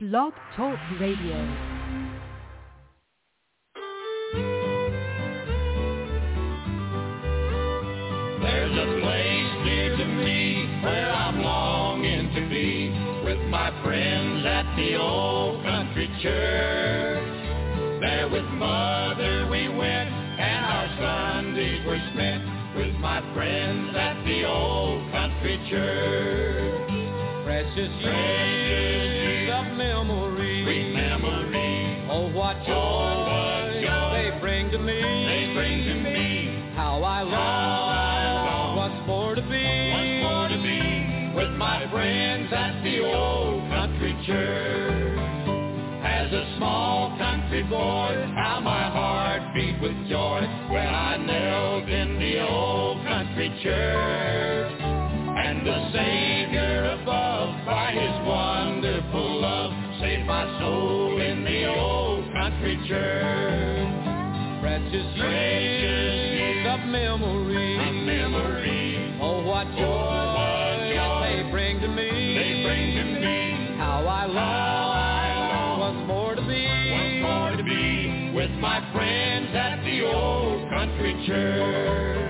Blog Talk Radio. There's a place near to me where I'm longing to be with my friends at the old country church. There with Mother we went and our Sundays were spent with my friends at the old country church. Precious years of memory, sweet memory. Oh, what joy they bring to me. They bring to me. How I long once more to be with my friends at the old country church. As a small country boy, how my heart beat with joy when I knelt in the old country church. And the Savior above, by His wonderful love, saved my soul in the old country church. Precious years of memory. Oh, what joy they bring to me. They bring to me. How I long once more to be with my friends at the old country church.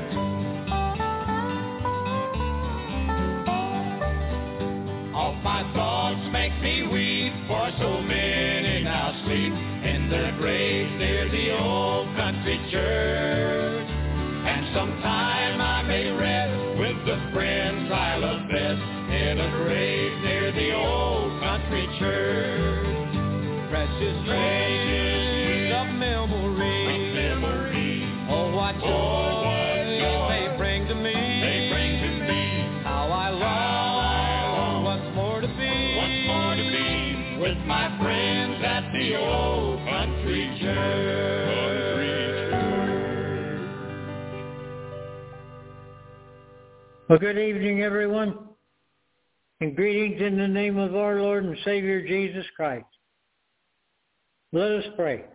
All my thoughts make me weep, for so many now sleep in their graves near the old country church. And sometime I may rest with the friends I love best in a grave near the old country church. Precious years of memory. Oh, what joy they bring to me. They bring to me. How I long once more to be with my friends at the old country church. Well, good evening, everyone, and greetings in the name of our Lord and Savior, Jesus Christ. Let us pray.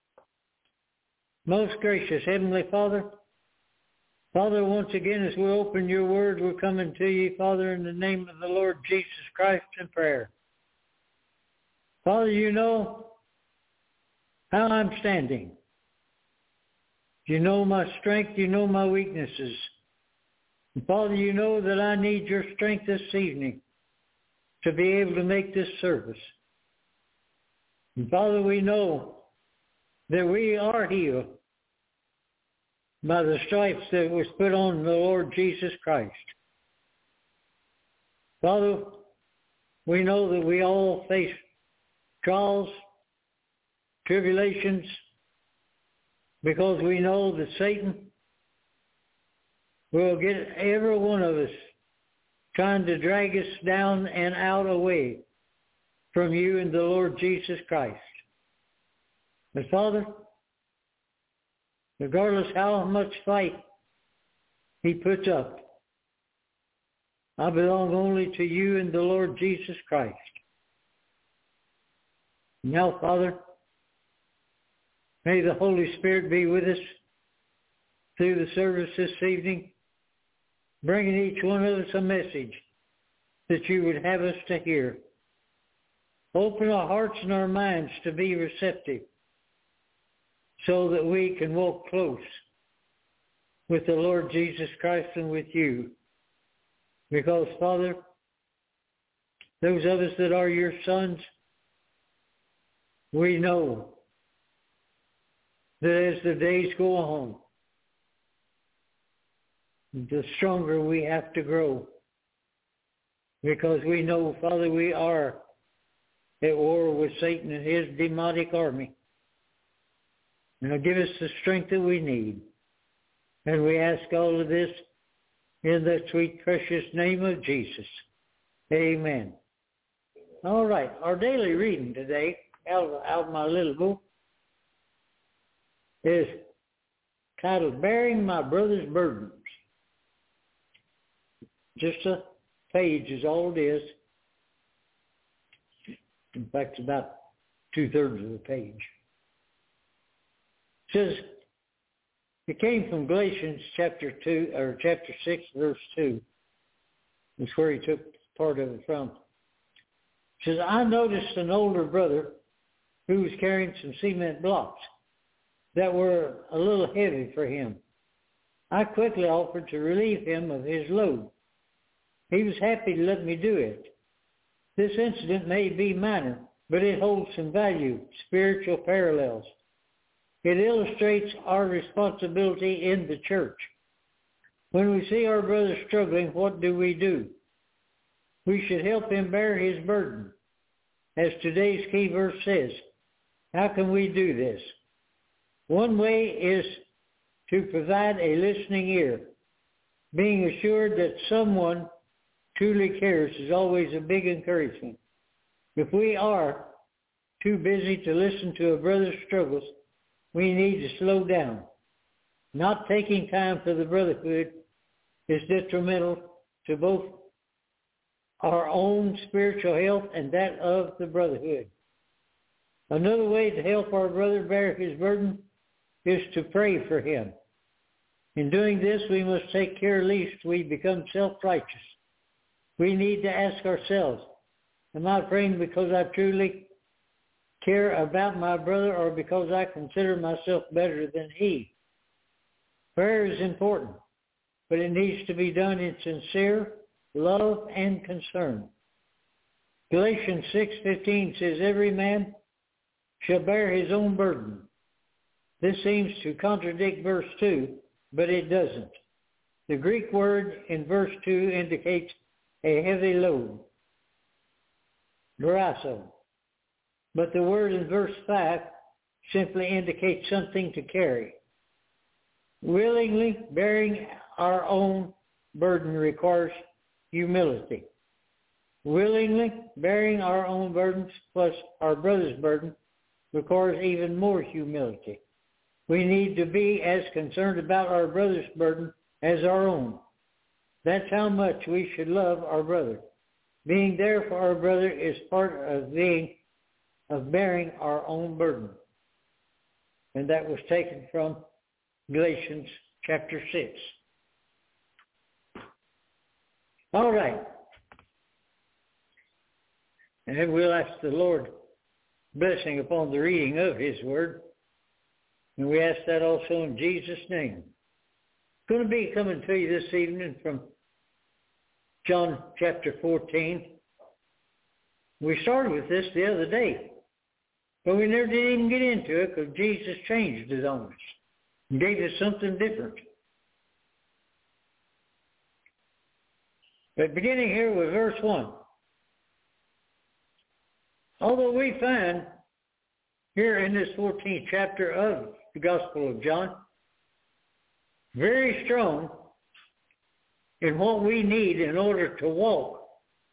Most gracious Heavenly Father, once again, as we open your word, we're coming to you, Father, in the name of the Lord Jesus Christ in prayer. Father, you know how I'm standing. You know my strength. You know my weaknesses. And Father, you know that I need your strength this evening to be able to make this service. And Father, we know that we are healed by the stripes that was put on the Lord Jesus Christ. Father, we know that we all face trials, tribulations, because we know that Satan will get every one of us trying to drag us down and out away from you and the Lord Jesus Christ. But Father, regardless how much fight he puts up, I belong only to you and the Lord Jesus Christ. Now, Father, may the Holy Spirit be with us through the service this evening, bringing each one of us a message that you would have us to hear. Open our hearts and our minds to be receptive so that we can walk close with the Lord Jesus Christ and with you. Because, Father, those of us that are your sons, we know that as the days go on, the stronger we have to grow. Because we know, Father, we are at war with Satan and his demonic army. Now give us the strength that we need. And we ask all of this in the sweet, precious name of Jesus. Amen. All right, our daily reading today, out of my little book, is titled, Bearing My Brother's Burdens. Just a page is all it is. In fact, it's about 2/3 of the page. It says, it came from Galatians chapter 6, verse 2. That's where he took part of it from. Says, I noticed an older brother who was carrying some cement blocks that were a little heavy for him. I quickly offered to relieve him of his load. He was happy to let me do it. This incident may be minor, but it holds some value, spiritual parallels. It illustrates our responsibility in the church. When we see our brother struggling, what do? We should help him bear his burden. As today's key verse says, how can we do this? One way is to provide a listening ear. Being assured that someone truly cares is always a big encouragement. If we are too busy to listen to a brother's struggles, we need to slow down. Not taking time for the brotherhood is detrimental to both our own spiritual health and that of the brotherhood. Another way to help our brother bear his burden is to pray for him. In doing this, we must take care lest we become self-righteous. We need to ask ourselves, am I praying because I truly care about my brother or because I consider myself better than he? Prayer is important, but it needs to be done in sincere love and concern. Galatians 6:15 says, every man shall bear his own burden. This seems to contradict verse 2, but it doesn't. The Greek word in verse 2 indicates a heavy load, grasso. But the word in verse 5 simply indicates something to carry. Willingly bearing our own burden requires humility. Willingly bearing our own burdens plus our brother's burden requires even more humility. We need to be as concerned about our brother's burden as our own. That's how much we should love our brother. Being there for our brother is part of bearing our own burden. And that was taken from Galatians chapter 6. All right. And we'll ask the Lord blessing upon the reading of his word. And we ask that also in Jesus' name. Going to be coming to you this evening from John chapter 14. We started with this the other day, but we never did even get into it because Jesus changed it on us and gave us something different. But beginning here with verse 1. Although we find here in this 14th chapter of the Gospel of John, very strong in what we need in order to walk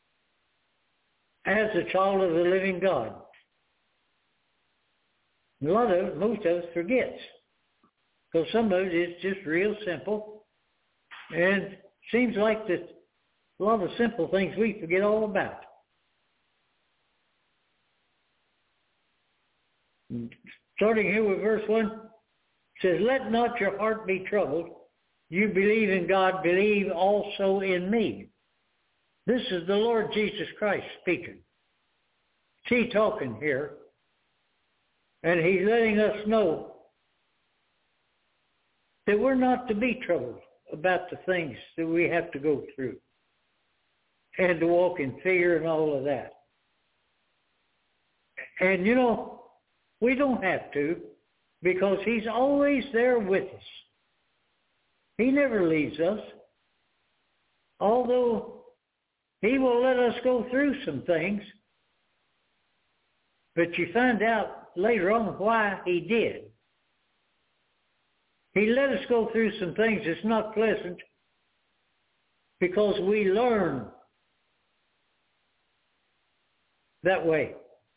as a child of the living God. Most of us forgets, because some of it is just real simple, and seems like that a lot of simple things we forget all about. Starting here with verse 1, it says, let not your heart be troubled. You believe in God, believe also in me. This is the Lord Jesus Christ speaking. He's talking here, and he's letting us know that we're not to be troubled about the things that we have to go through and to walk in fear and all of that. And you know, we don't have to, because he's always there with us. He never leaves us. Although he will let us go through some things, but you find out later on why he did. He let us go through some things that's not pleasant because we learn that way.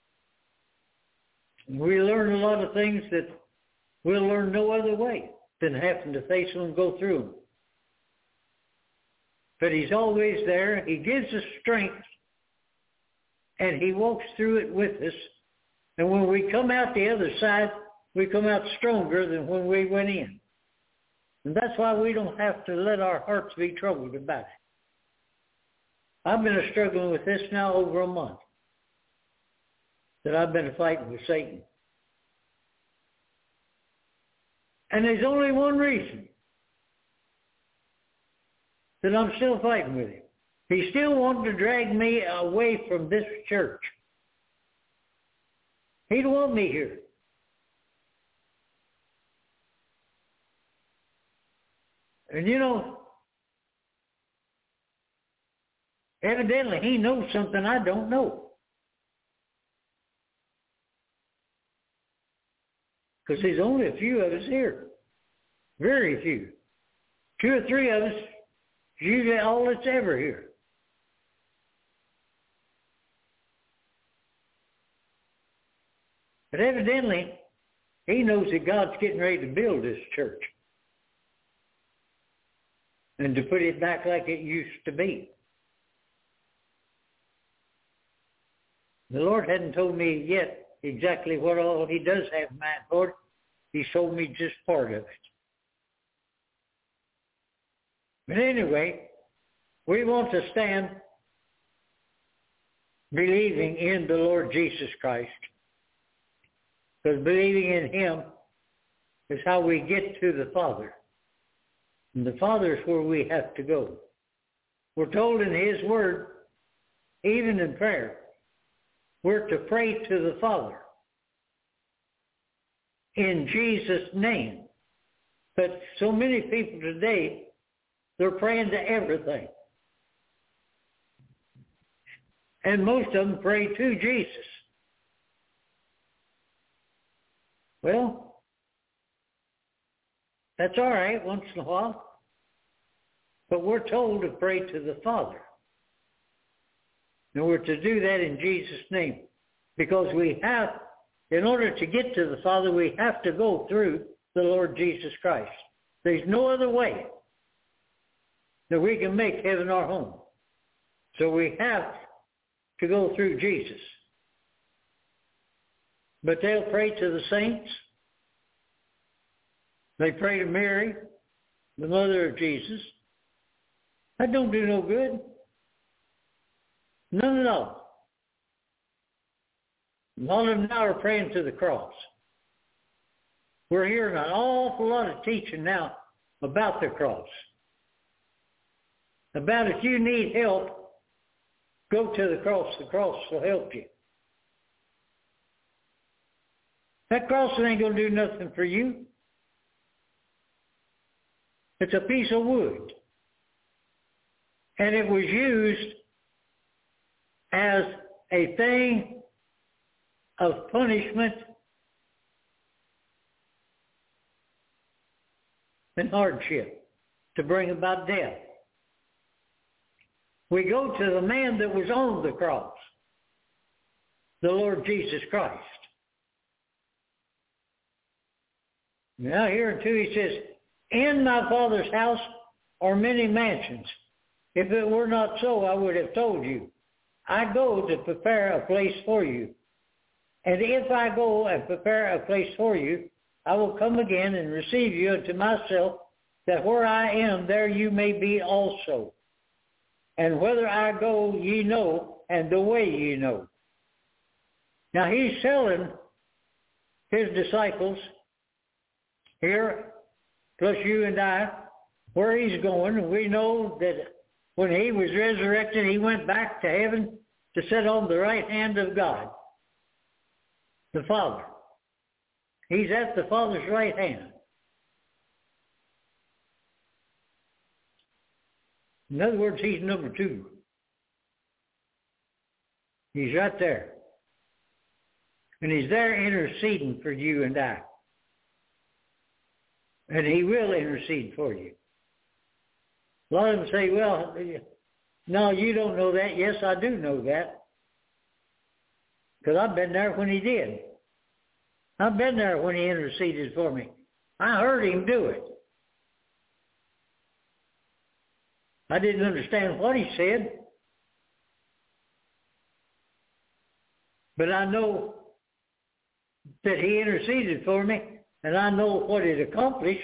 We learn a lot of things that we'll learn no other way than having to face them and go through them. But he's always there. He gives us strength, and he walks through it with us. And when we come out the other side, we come out stronger than when we went in. And that's why we don't have to let our hearts be troubled about it. I've been struggling with this now over a month. that I've been fighting with Satan. And there's only one reason that I'm still fighting with him. He still wanted to drag me away from this church. He don't want me here. And you know, evidently he knows something I don't know. Because there's only a few of us here. Very few. 2 or 3 of us, usually all that's ever here. But evidently, he knows that God's getting ready to build this church. And to put it back like it used to be. The Lord hadn't told me yet exactly what all he does have in mind for it. He told me just part of it. But anyway, we want to stand believing in the Lord Jesus Christ. Because believing in him is how we get to the Father. And the Father is where we have to go. We're told in his word, even in prayer, we're to pray to the Father in Jesus' name. But so many people today, they're praying to everything. And most of them pray to Jesus. Well, that's all right once in a while. But we're told to pray to the Father. And we're to do that in Jesus' name. Because we have, in order to get to the Father, we have to go through the Lord Jesus Christ. There's no other way that we can make heaven our home. So we have to go through Jesus. But they'll pray to the saints. They pray to Mary, the mother of Jesus. That don't do no good. None at all. A lot of them now are praying to the cross. We're hearing an awful lot of teaching now about the cross. About if you need help, go to the cross. The cross will help you. That cross ain't going to do nothing for you. It's a piece of wood. And it was used as a thing of punishment and hardship to bring about death. We go to the man that was on the cross, the Lord Jesus Christ. Now here too he says, in my Father's house are many mansions. If it were not so, I would have told you. I go to prepare a place for you. And if I go and prepare a place for you, I will come again and receive you unto myself, that where I am, there you may be also. And whither I go, ye know, and the way ye know. Now he's telling his disciples here, plus you and I, where he's going. And we know that when he was resurrected, he went back to heaven to sit on the right hand of God, the Father. He's at the Father's right hand. In other words, he's number 2. He's right there. And he's there interceding for you and I. And he will intercede for you. A lot of them say, well, no, you don't know that. Yes, I do know that. Because I've been there when he did. I've been there when he interceded for me. I heard him do it. I didn't understand what he said. But I know that he interceded for me, and I know what it accomplished.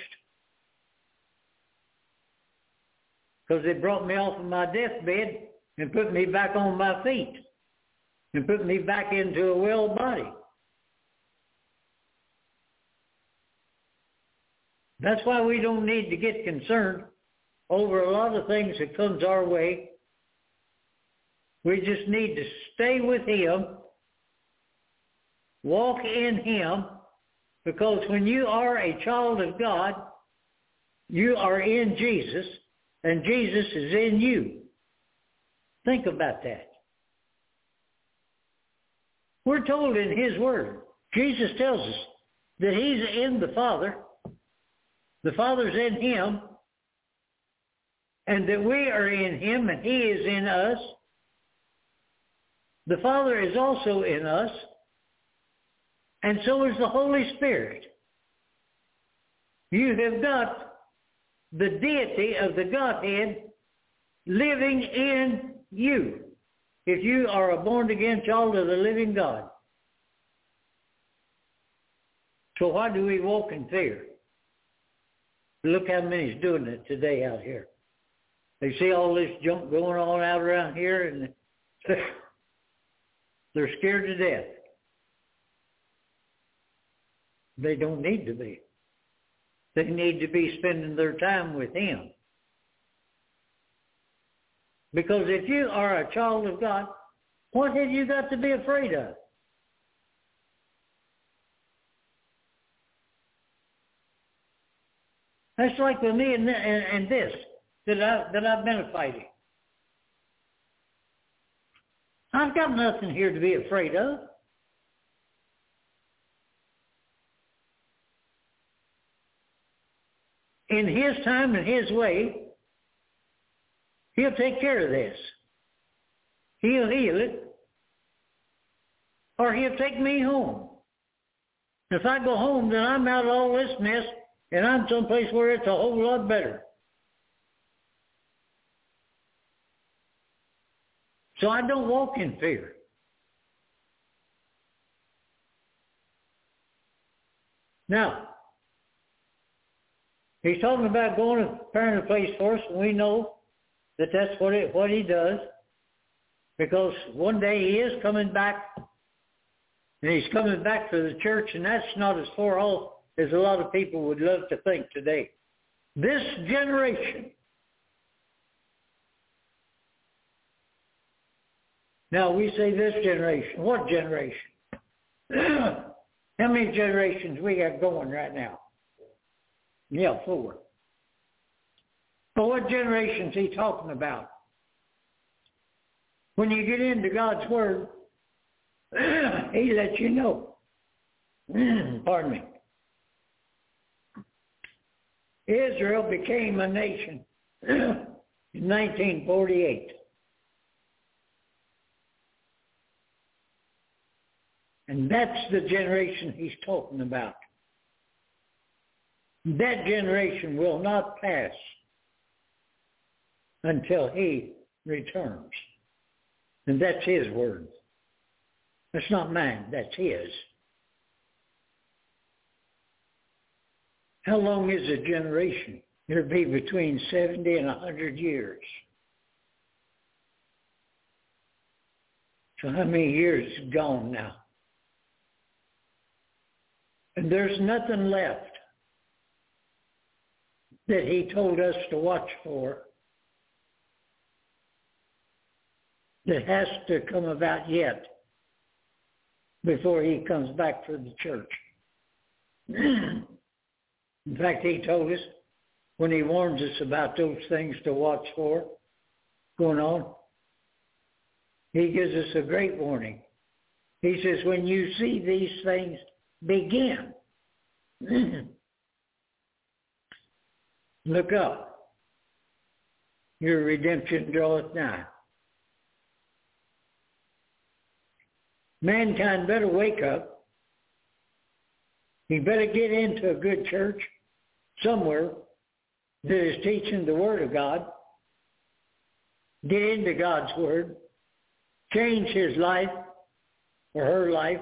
Because it brought me off of my deathbed and put me back on my feet and put me back into a well body. That's why we don't need to get concerned over a lot of things that comes our way. We just need to stay with Him, walk in Him, because when you are a child of God, you are in Jesus, and Jesus is in you. Think about that. We're told in His Word, Jesus tells us that He's in the Father in Him, and that we are in Him and He is in us. The Father is also in us, and so is the Holy Spirit. You have got the deity of the Godhead living in you, if you are a born-again child of the living God. So why do we walk in fear? Look how many's doing it today out here. They see all this junk going on out around here, and they're scared to death. They don't need to be. They need to be spending their time with Him. Because if you are a child of God, what have you got to be afraid of? That's like with me and this that I've been fighting. I've got nothing here to be afraid of. In His time and His way, He'll take care of this. He'll heal it. Or He'll take me home. If I go home, then I'm out of all this mess, and I'm someplace where it's a whole lot better. So I don't walk in fear. Now, He's talking about going and preparing a place for us, and we know that that's what He does, because one day He is coming back, and He's coming back for the church, and that's not as far off as a lot of people would love to think today. This generation. Now we say this generation. What generation? How many generations we got going right now? Yeah, 4. But what generation's He talking about? When you get into God's Word, He lets you know. Pardon me. Israel became a nation in 1948. And that's the generation He's talking about. That generation will not pass until He returns. And that's His word. That's not mine, that's His. How long is a generation? It'll be between 70 and 100 years. So how many years is gone now? And there's nothing left that He told us to watch for that has to come about yet before He comes back for the church. In fact, He told us when He warns us about those things to watch for going on, He gives us a great warning. He says, when you see these things begin, look up. Your redemption draweth nigh. Mankind better wake up. He better get into a good church somewhere that is teaching the Word of God. Get into God's Word. Change his life or her life.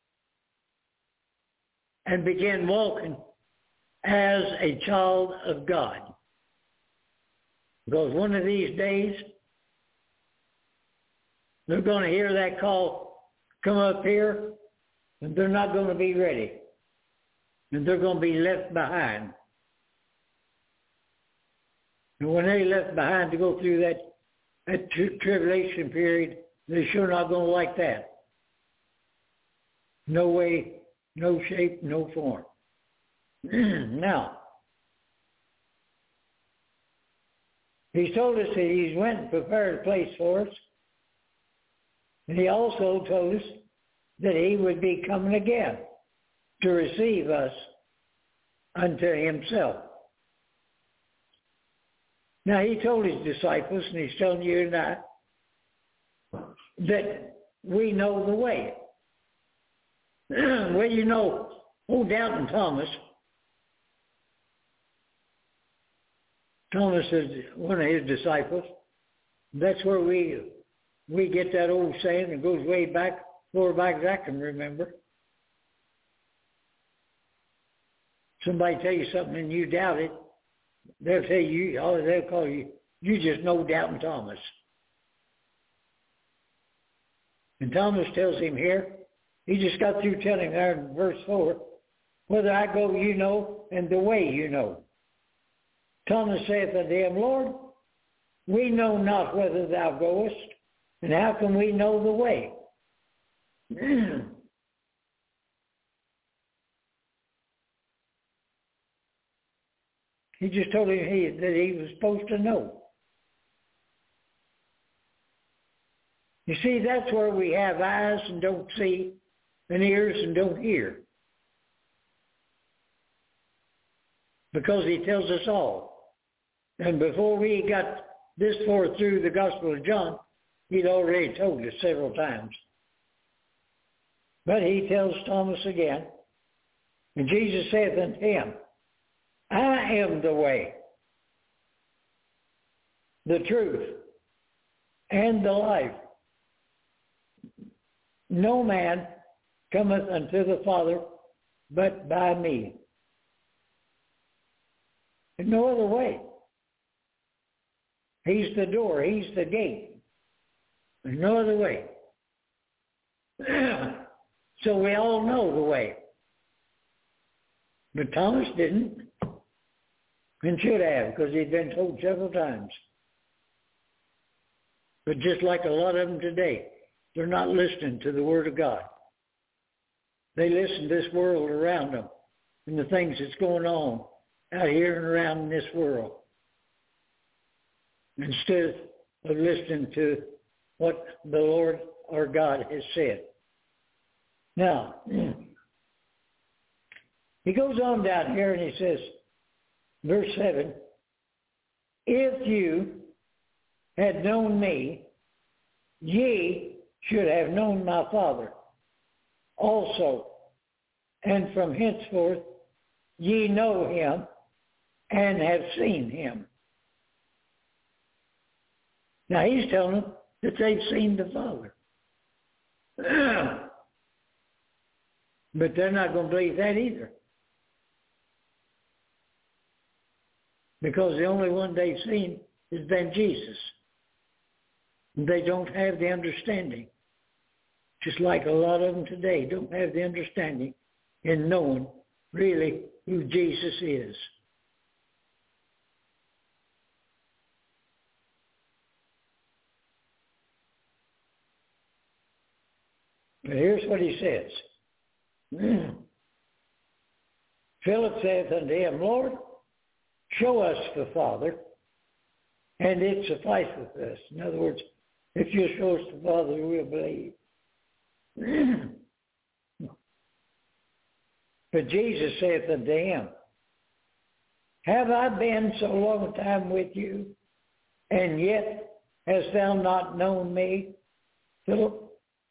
And begin walking as a child of God. Because one of these days, they're going to hear that call, come up here, and they're not going to be ready. And they're going to be left behind. And when they're left behind to go through that tribulation period, they're sure not going to like that. No way, no shape, no form. Now, he told us that he's went and prepared a place for us. And he also told us that he would be coming again to receive us unto himself. Now, he told his disciples, and he's telling you and I, that we know the way. Well, you know, old Doubting Thomas is one of his disciples. That's where we get that old saying that goes way back, far back as I can remember. Somebody tell you something and you doubt it, they'll tell you, or they'll call you, you just know Doubting Thomas. And Thomas tells him here, he just got through telling there in verse 4, whether I go you know, and the way you know. Thomas saith unto him, Lord, we know not whither thou goest, and how can we know the way? He just told him that he was supposed to know. You see, that's where we have eyes and don't see, and ears and don't hear. Because he tells us all. And before we got this far through the Gospel of John, he'd already told us several times. But he tells Thomas again, and Jesus saith unto him, I am the way, the truth, and the life. No man cometh unto the Father but by me. There's no other way. He's the door. He's the gate. There's no other way. So we all know the way. But Thomas didn't and should have, because he'd been told several times. But just like a lot of them today, they're not listening to the Word of God. They listen to this world around them and the things that's going on out here and around in this world, instead of listening to what the Lord our God has said. Now, he goes on down here and he says, verse 7, if you had known me, ye should have known my Father also, and from henceforth ye know him and have seen him. Now he's telling them that they've seen the Father. But they're not going to believe that either. Because the only one they've seen has been Jesus. And they don't have the understanding. Just like a lot of them today don't have the understanding in knowing really who Jesus is. But here's what he says. Philip saith unto him, Lord, show us the Father, and it sufficeth us. In other words, if you show us the Father, we'll believe. But Jesus saith unto him, have I been so long a time with you, and yet hast thou not known me, Philip?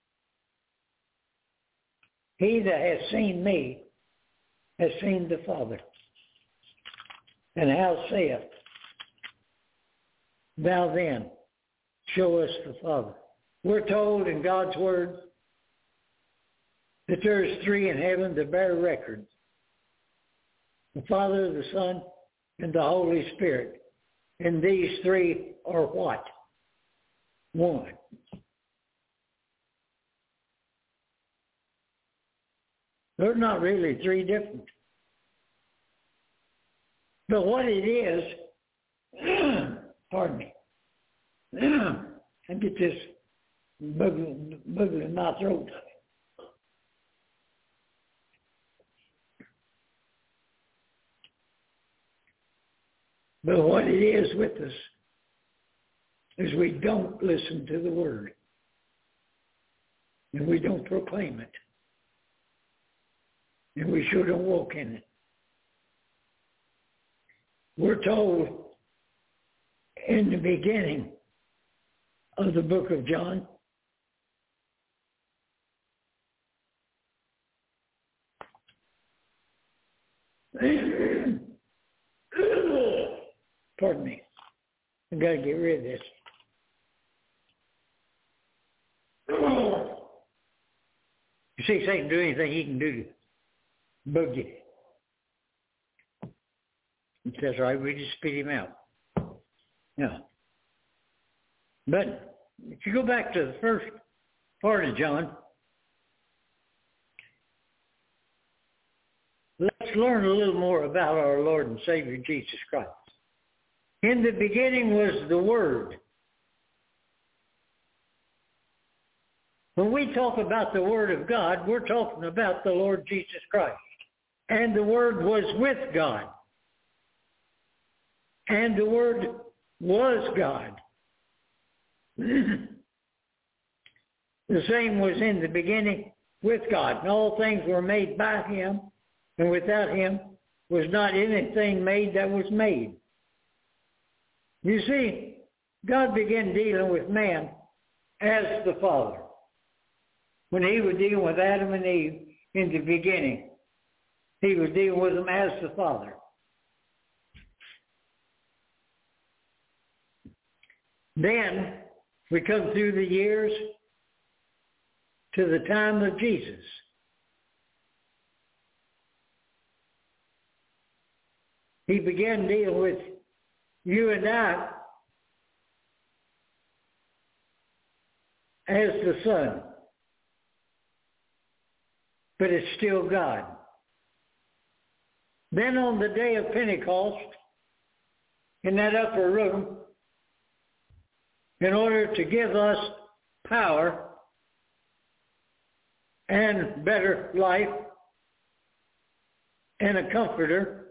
He that has seen me has seen the Father. And how saith thou then, show us the Father? We're told in God's Word that there's three in heaven that bear record. The Father, the Son, and the Holy Spirit. And these three are what? One. They're not really three different. But what it is, pardon me, I get this bugger in my throat. But what it is with us is we don't listen to the word. And we don't proclaim it. And we sure don't walk in it. We're told in the beginning of the book of John, pardon me, I've got to get rid of this. You see, Satan do anything he can do to bug you. That's right, we just spit him out. Yeah. But if you go back to the first part of John, let's learn a little more about our Lord and Savior Jesus Christ. In the beginning was the Word. When we talk about the Word of God, we're talking about the Lord Jesus Christ. And the Word was with God. And the Word was God. The same was in the beginning with God. And all things were made by Him, and without Him was not anything made that was made. You see, God began dealing with man as the Father. When He was dealing with Adam and Eve in the beginning, He was dealing with them as the Father. Then we come through the years to the time of Jesus. He began dealing with you and I as the Son. But it's still God. Then on the day of Pentecost, in that upper room, in order to give us power and better life and a comforter,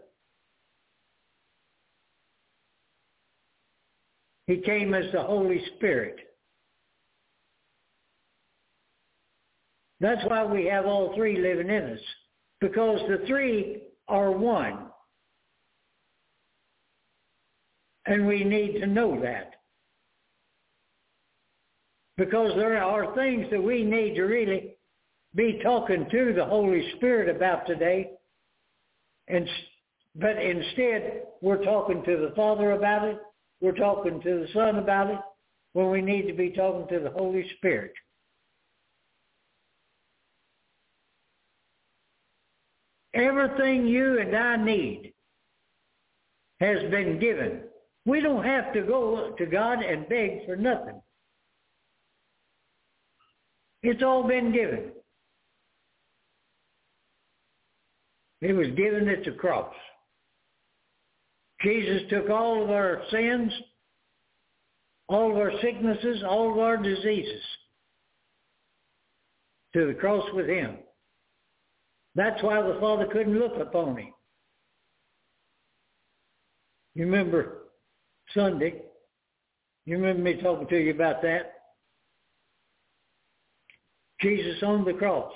He came as the Holy Spirit. That's why we have all three living in us, because the three are one. And we need to know that. Because there are things that we need to really be talking to the Holy Spirit about today. But instead, we're talking to the Father about it. We're talking to the Son about it, when we need to be talking to the Holy Spirit. Everything you and I need has been given. We don't have to go to God and beg for nothing. It's all been given. It was given at the cross. Jesus took all of our sins, all of our sicknesses, all of our diseases to the cross with Him. That's why the Father couldn't look upon Him. You remember Sunday? You remember me talking to you about that? Jesus on the cross.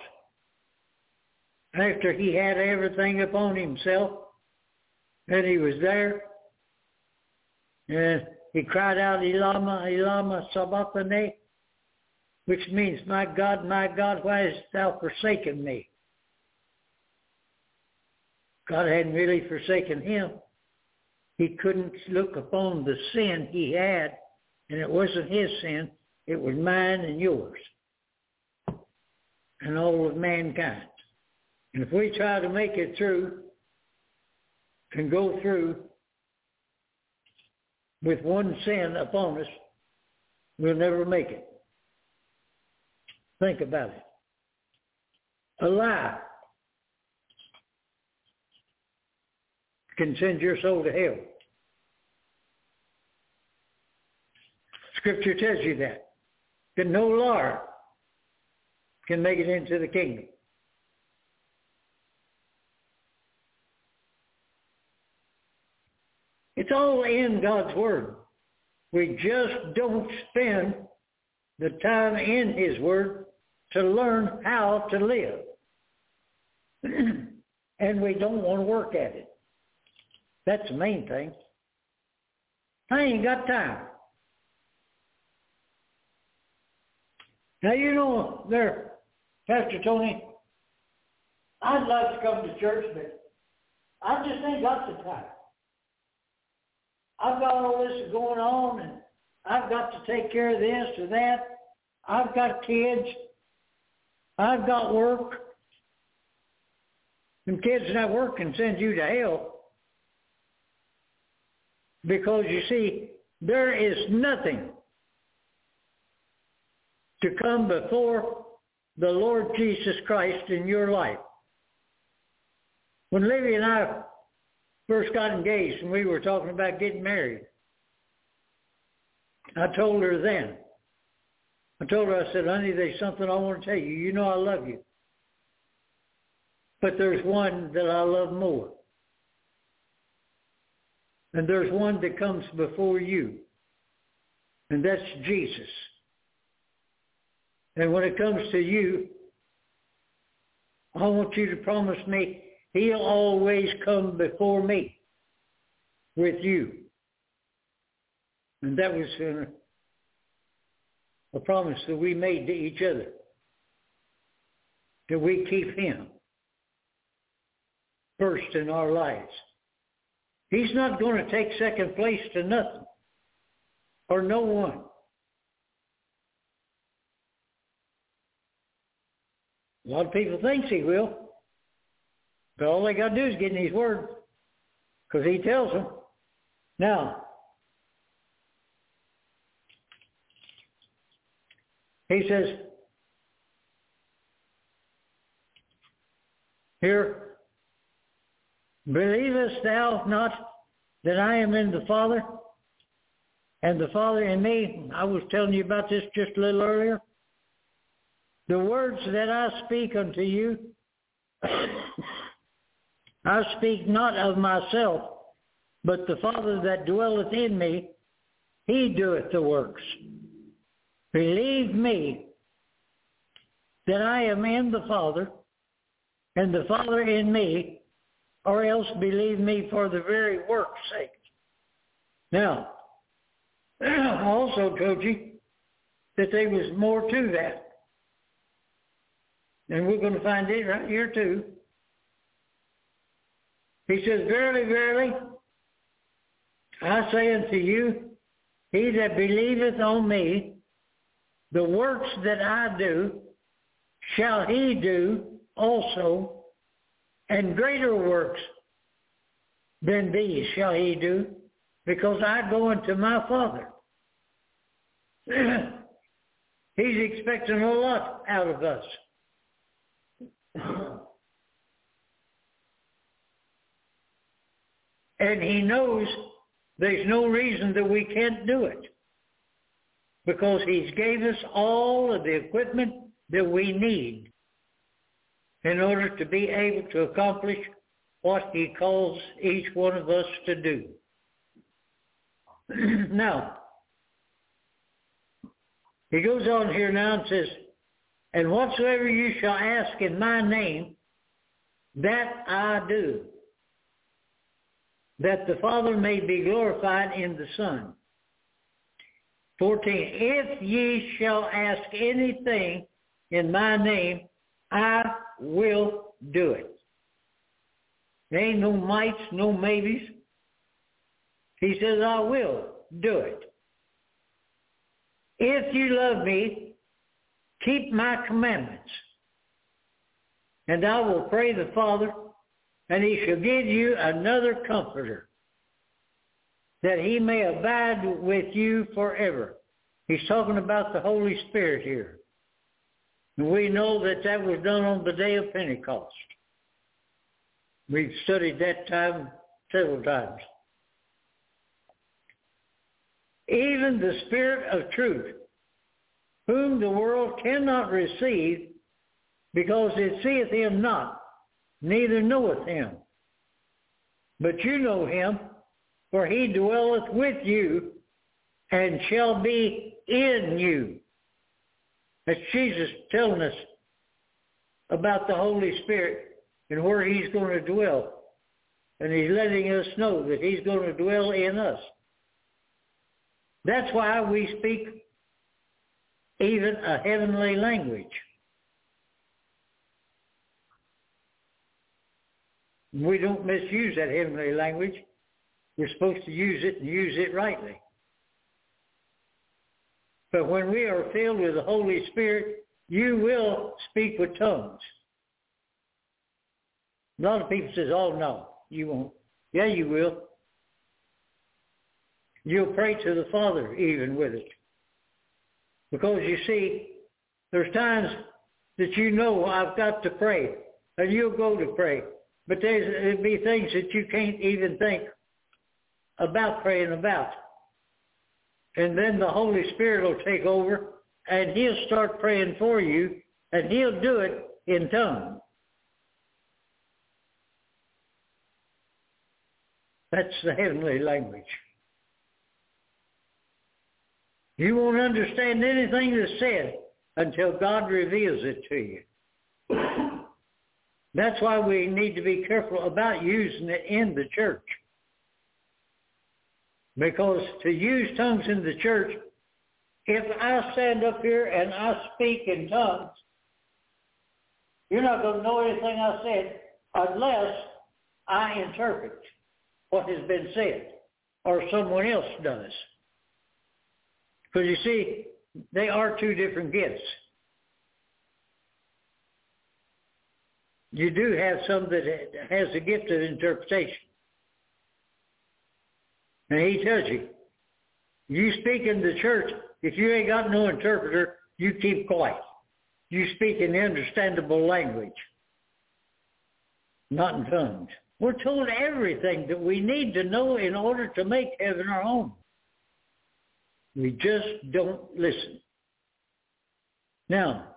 After He had everything upon Himself, and He was there, and He cried out, Elama, Elama, sabachthani, which means, my God, why hast Thou forsaken me? God hadn't really forsaken Him. He couldn't look upon the sin He had, and it wasn't His sin, it was mine and yours, and all of mankind. And if we try to make it through and go through with one sin upon us, we'll never make it. Think about it. A lie can send your soul to hell. Scripture tells you that no liar can make it into the kingdom. It's all in God's Word. We just don't spend the time in His Word to learn how to live. And we don't want to work at it. That's the main thing. I ain't got time. Now, you know, there, Pastor Tony, I'd like to come to church, but I just ain't got the time. I've got all this going on, and I've got to take care of this or that. I've got kids. I've got work. And kids that work can send you to hell. Because, you see, there is nothing to come before the Lord Jesus Christ in your life. When Livy and I first got engaged and we were talking about getting married, I told her then, I said, honey, there's something I want to tell you. You know I love you. But there's one that I love more. And there's one that comes before you. And that's Jesus. And when it comes to you, I want you to promise me He'll always come before me with you. And that was a promise that we made to each other, that we keep Him first in our lives. He's not going to take second place to nothing or no one. A lot of people think He will. But all they got to do is get in His Word, because He tells them. Now, He says, here, believest thou not that I am in the Father, and the Father in me? I was telling you about this just a little earlier. The words that I speak unto you, I speak not of myself, but the Father that dwelleth in me, He doeth the works. Believe me that I am in the Father, and the Father in me, or else believe me for the very work's sake. Now, I also told you that there was more to that. And we're going to find it right here too. He says, verily, verily, I say unto you, he that believeth on me, the works that I do, shall he do also, and greater works than these shall he do, because I go unto my Father. He's expecting a lot out of us. And He knows there's no reason that we can't do it, because He's gave us all of the equipment that we need in order to be able to accomplish what He calls each one of us to do. Now, He goes on here now and says, and whatsoever you shall ask in my name, that I do, that the Father may be glorified in the Son. 14, if ye shall ask anything in my name, I will do it. There ain't no mights, no maybes. He says, I will do it. If you love me, keep my commandments. And I will pray the Father, and He shall give you another Comforter, that He may abide with you forever. He's talking about the Holy Spirit here. And we know that that was done on the day of Pentecost. We've studied that time several times. Even the Spirit of truth, whom the world cannot receive, because it seeth him not, neither knoweth him. But you know him, for he dwelleth with you, and shall be in you. That's Jesus telling us about the Holy Spirit and where he's going to dwell. And he's letting us know that he's going to dwell in us. That's why we speak even a heavenly language. We don't misuse that heavenly language. We're supposed to use it and use it rightly. But when we are filled with the Holy Spirit, you will speak with tongues. A lot of people say, oh, no, you won't. Yeah, you will. You'll pray to the Father even with it. Because you see, there's times that you know I've got to pray, and you'll go to pray. But there'll be things that you can't even think about praying about. And then the Holy Spirit will take over, and he'll start praying for you, and he'll do it in tongues. That's the heavenly language. You won't understand anything that's said until God reveals it to you. That's why we need to be careful about using it in the church. Because to use tongues in the church, if I stand up here and I speak in tongues, you're not going to know anything I said unless I interpret what has been said or someone else does. Because you see, they are two different gifts. You do have some that has a gift of interpretation. And he tells you, you speak in the church, if you ain't got no interpreter, you keep quiet. You speak in understandable language, not in tongues. We're told everything that we need to know in order to make heaven our home. We just don't listen. Now,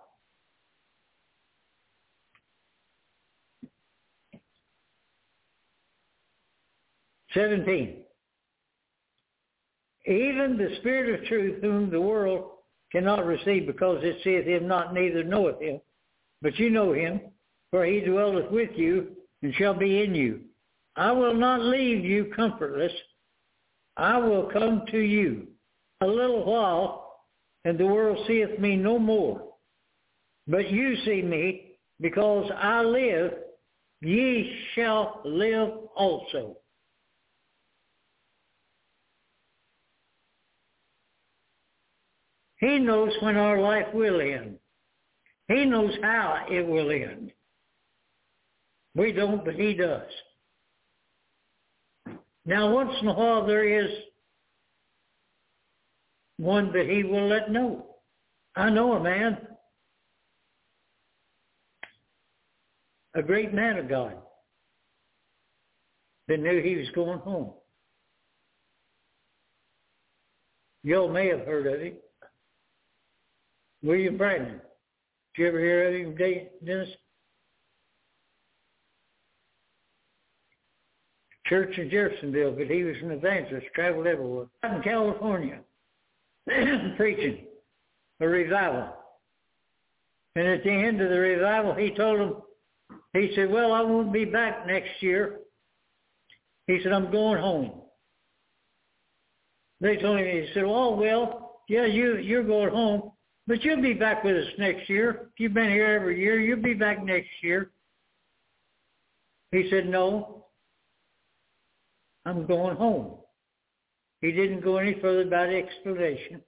(17) Even the Spirit of truth, whom the world cannot receive, because it seeth him not, neither knoweth him. But you know him, for he dwelleth with you, and shall be in you. I will not leave you comfortless. I will come to you. A little while, and the world seeth me no more. But you see me, because I live, ye shall live also. He knows when our life will end. He knows how it will end. We don't, but he does. Now, once in a while, there is one that he will let know. I know a man, a great man of God, that knew he was going home. Y'all may have heard of him. William Brandon. Did you ever hear of him, Dennis? Church in Jeffersonville, but he was an evangelist, traveled everywhere. In California, preaching a revival. And at the end of the revival, he told them, he said, well, I won't be back next year. He said, I'm going home. They told him, he said, oh, well, yeah, you're going home, but you'll be back with us next year. You've been here every year. You'll be back next year. He said, no, I'm going home. He didn't go any further by the explanation.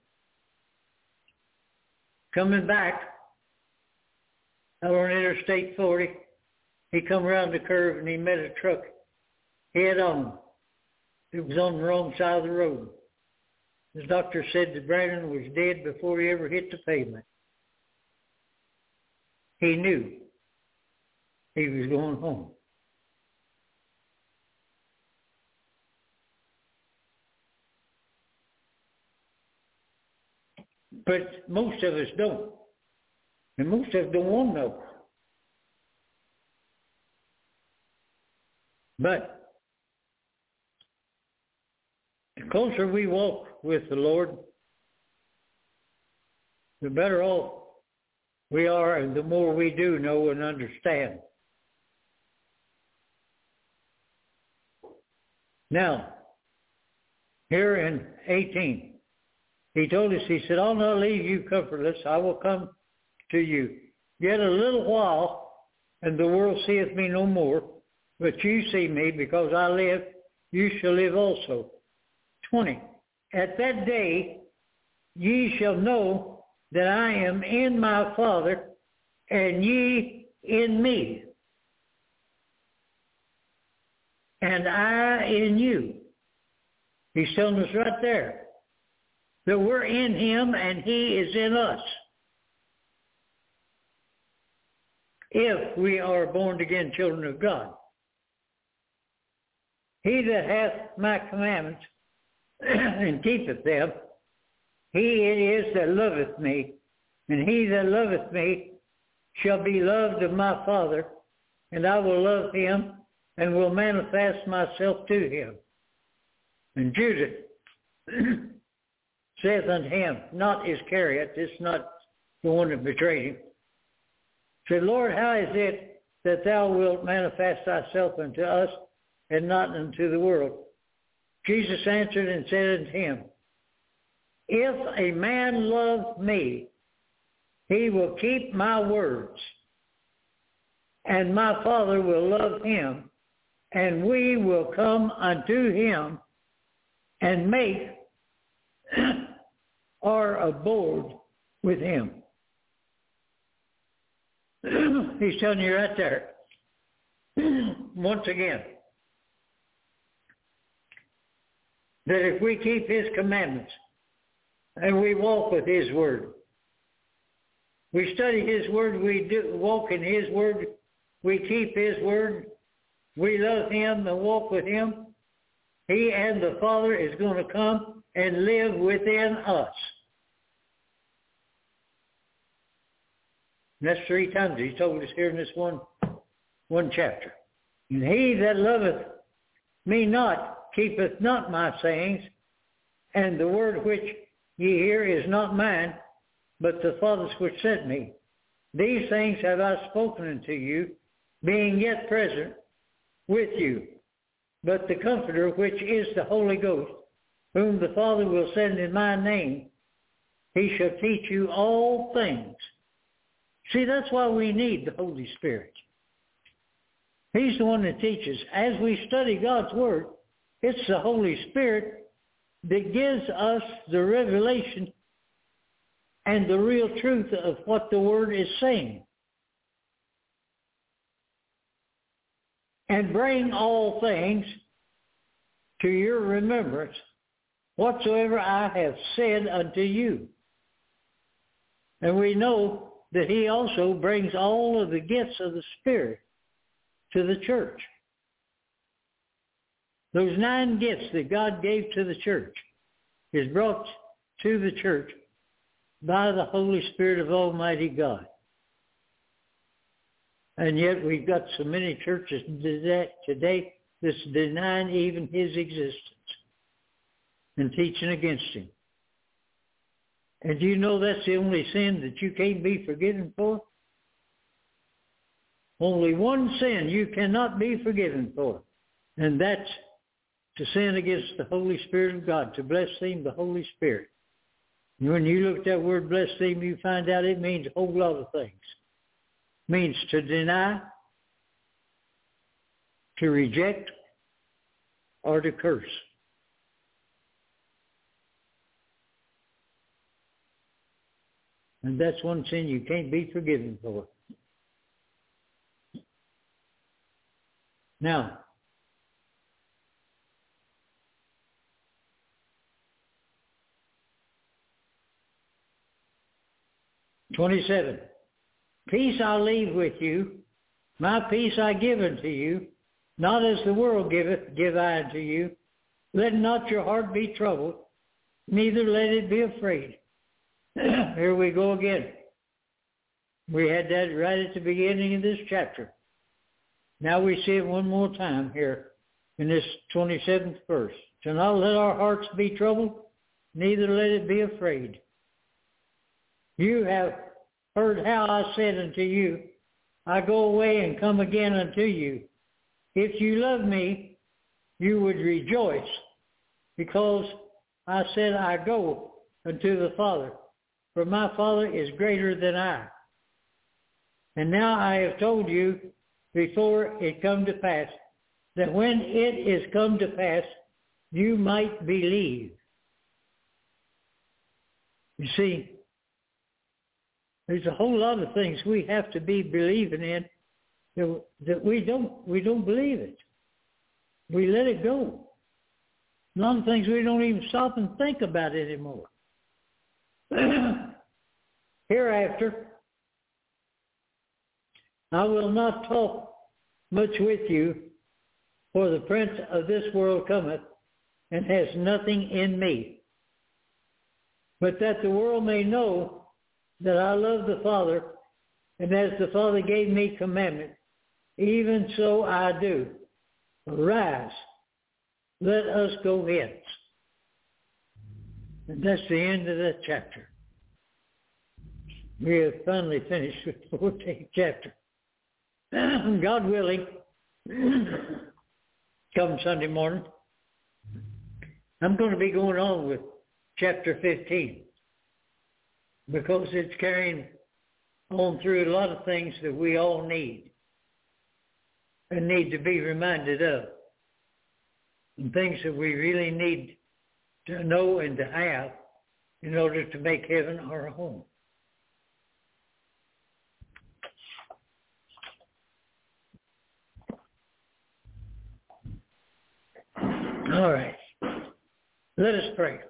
Coming back out on Interstate 40, he come around the curve and he met a truck head on. It was on the wrong side of the road. The doctor said that Brandon was dead before he ever hit the pavement. He knew he was going home. But most of us don't. And most of us don't want to know. But the closer we walk with the Lord, the better off we are and the more we do know and understand. Now, here in 18, he told us, he said, I'll not leave you comfortless. I will come to you. Yet a little while, and the world seeth me no more. But you see me, because I live, you shall live also. 20. At that day, ye shall know that I am in my Father, and ye in me, and I in you. He's telling us right there that we're in him and he is in us, if we are born again children of God. He that hath my commandments and keepeth them, he it is that loveth me, and he that loveth me shall be loved of my Father, and I will love him, and will manifest myself to him. And Judas saith unto him, not Iscariot, this is not the one that betrayed him, said, Lord, how is it that thou wilt manifest thyself unto us, and not unto the world? Jesus answered and said unto him, if a man love me, he will keep my words, and my Father will love him, and we will come unto him and make our abode with him. He's telling you right there, once again, that if we keep his commandments and we walk with his word, we study his word, we do walk in his word, we keep his word, we love him and walk with him, he and the Father is going to come and live within us. And that's 3 times he told us here in this one chapter. And he that loveth me not keepeth not my sayings, and the word which ye hear is not mine, but the Father's which sent me. These things have I spoken unto you, being yet present with you. But the Comforter, which is the Holy Ghost, whom the Father will send in my name, he shall teach you all things. See, that's why we need the Holy Spirit. He's the one that teaches. As we study God's Word, it's the Holy Spirit that gives us the revelation and the real truth of what the Word is saying. And bring all things to your remembrance, whatsoever I have said unto you. And we know that he also brings all of the gifts of the Spirit to the church. Those 9 gifts that God gave to the church is brought to the church by the Holy Spirit of Almighty God. And yet we've got so many churches today that's denying even his existence and teaching against him. And do you know that's the only sin that you can't be forgiven for? Only one sin you cannot be forgiven for, and that's to sin against the Holy Spirit of God, to blaspheme the Holy Spirit. And when you look at that word blaspheme, you find out it means a whole lot of things. It means to deny, to reject, or to curse. And that's one sin you can't be forgiven for. Now, (27) Peace I leave with you, my peace I give unto you, not as the world giveth, give I unto you. Let not your heart be troubled, neither let it be afraid. Here we go again. We had that right at the beginning of this chapter. Now we see it one more time here in this 27th verse. Do not let our hearts be troubled, neither let it be afraid. You have heard how I said unto you, I go away and come again unto you. If you love me, you would rejoice, because I said I go unto the Father, for my Father is greater than I. And now I have told you before it come to pass, that when it is come to pass, you might believe. You see, there's a whole lot of things we have to be believing in that we don't believe it. We let it go. A lot of things we don't even stop and think about anymore. Hereafter, I will not talk much with you, for the prince of this world cometh, and has nothing in me. But that the world may know that I love the Father, and as the Father gave me commandment, even so I do. Arise, let us go hence. And that's the end of that chapter. We have finally finished with the 14th chapter. God willing, come Sunday morning, I'm going to be going on with chapter 15, because it's carrying on through a lot of things that we all need and need to be reminded of, and things that we really need to know and to have in order to make heaven our home. All right. Let us pray.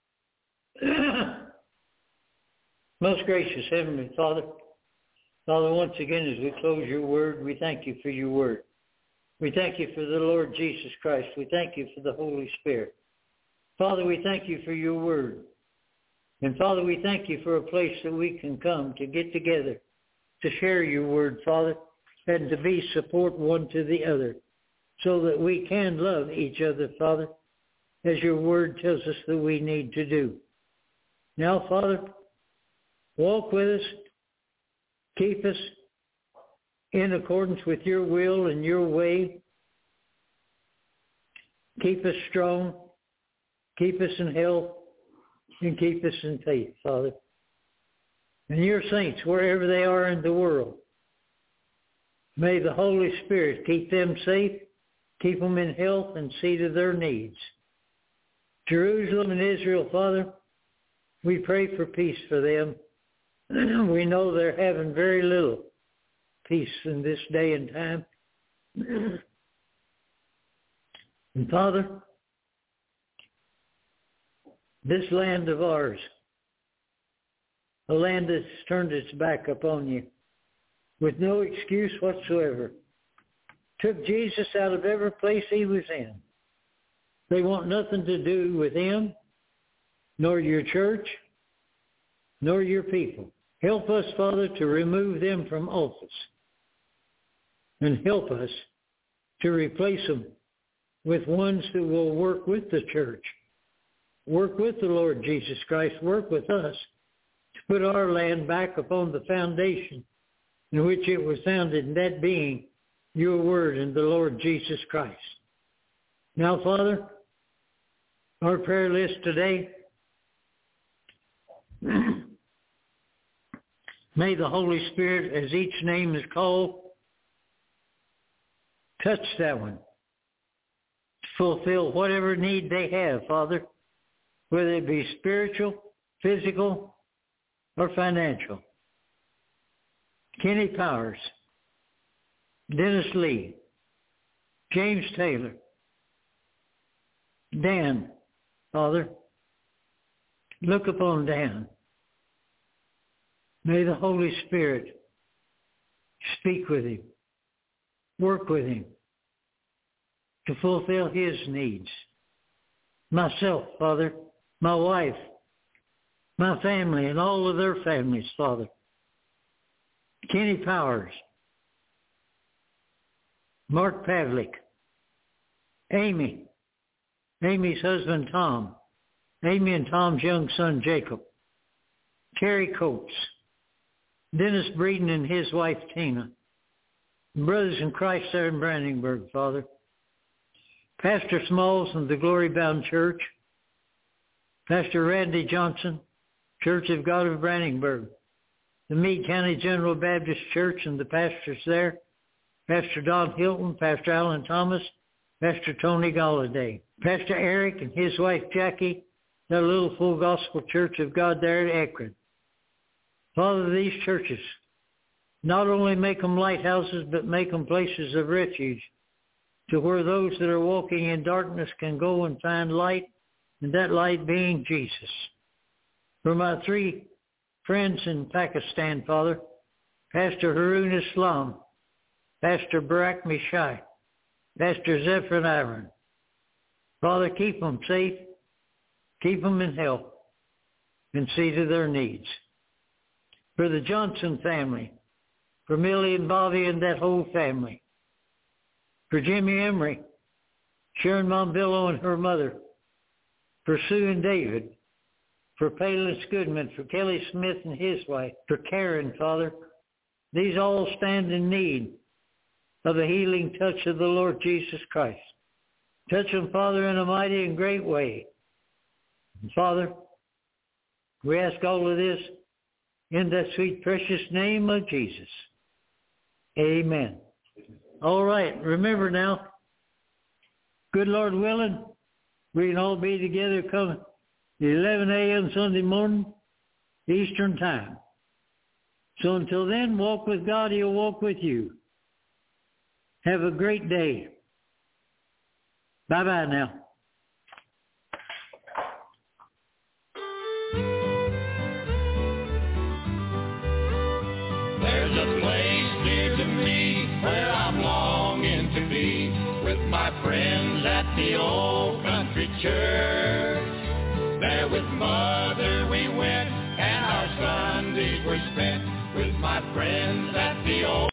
Most gracious Heavenly Father, once again, as we close your word, we thank you for your word. We thank you for the Lord Jesus Christ. We thank you for the Holy Spirit. Father, we thank you for your word. And Father, we thank you for a place that we can come to get together, to share your word, Father, and to be support one to the other, so that we can love each other, Father, as your word tells us that we need to do. Now, Father, walk with us, keep us in accordance with your will and your way. Keep us strong, keep us in health, and keep us in faith, Father. And your saints, wherever they are in the world, may the Holy Spirit keep them safe, keep them in health, and see to their needs. Jerusalem and Israel, Father, we pray for peace for them. We know they're having very little peace in this day and time. And Father, this land of ours, a land that's turned its back upon you with no excuse whatsoever, took Jesus out of every place he was in. They want nothing to do with him, nor your church, nor your people. Help us, Father, to remove them from office, and help us to replace them with ones who will work with the church, work with the Lord Jesus Christ, work with us to put our land back upon the foundation in which it was founded, and that being your word and the Lord Jesus Christ. Now, Father, our prayer list today, may the Holy Spirit, as each name is called, touch that one to fulfill whatever need they have, Father, whether it be spiritual, physical, or financial. Kenny Powers, Dennis Lee, James Taylor, Dan, Father, look upon Dan. May the Holy Spirit speak with him, work with him to fulfill his needs. Myself, Father, my wife, my family and all of their families, Father. Kenny Powers, Mark Pavlik, Amy, Amy's husband Tom, Amy and Tom's young son Jacob, Terry Coates, Dennis Breeden and his wife Tina, brothers in Christ there in Brandenburg, Father. Pastor Smalls and the Glory Bound Church, Pastor Randy Johnson, Church of God of Brandenburg, the Meade County General Baptist Church and the pastors there, Pastor Don Hilton, Pastor Alan Thomas, Pastor Tony Galladay, Pastor Eric and his wife Jackie, the Little Full Gospel Church of God there at Akron. Father, these churches not only make them lighthouses, but make them places of refuge to where those that are walking in darkness can go and find light, and that light being Jesus. For my three friends in Pakistan, Father, Pastor Harun Islam, Pastor Barak Mishai, Pastor Zephyr Aaron. Father, keep them safe, keep them in health, and see to their needs. For the Johnson family, for Millie and Bobby and that whole family, for Jimmy Emery, Sharon Mombillo and her mother, for Sue and David, for Palin Goodman, for Kelly Smith and his wife, for Karen, Father. These all stand in need of the healing touch of the Lord Jesus Christ. Touch them, Father, in a mighty and great way. And Father, we ask all of this in that sweet, precious name of Jesus. Amen. All right, remember now, good Lord willing, we can all be together come 11 a.m. Sunday morning, Eastern Time. So until then, walk with God, He'll walk with you. Have a great day. Bye-bye now. There's a place dear to me where I'm longing to be with my friends at the old country church. There with Mother we went and our Sundays were spent with my friends at the old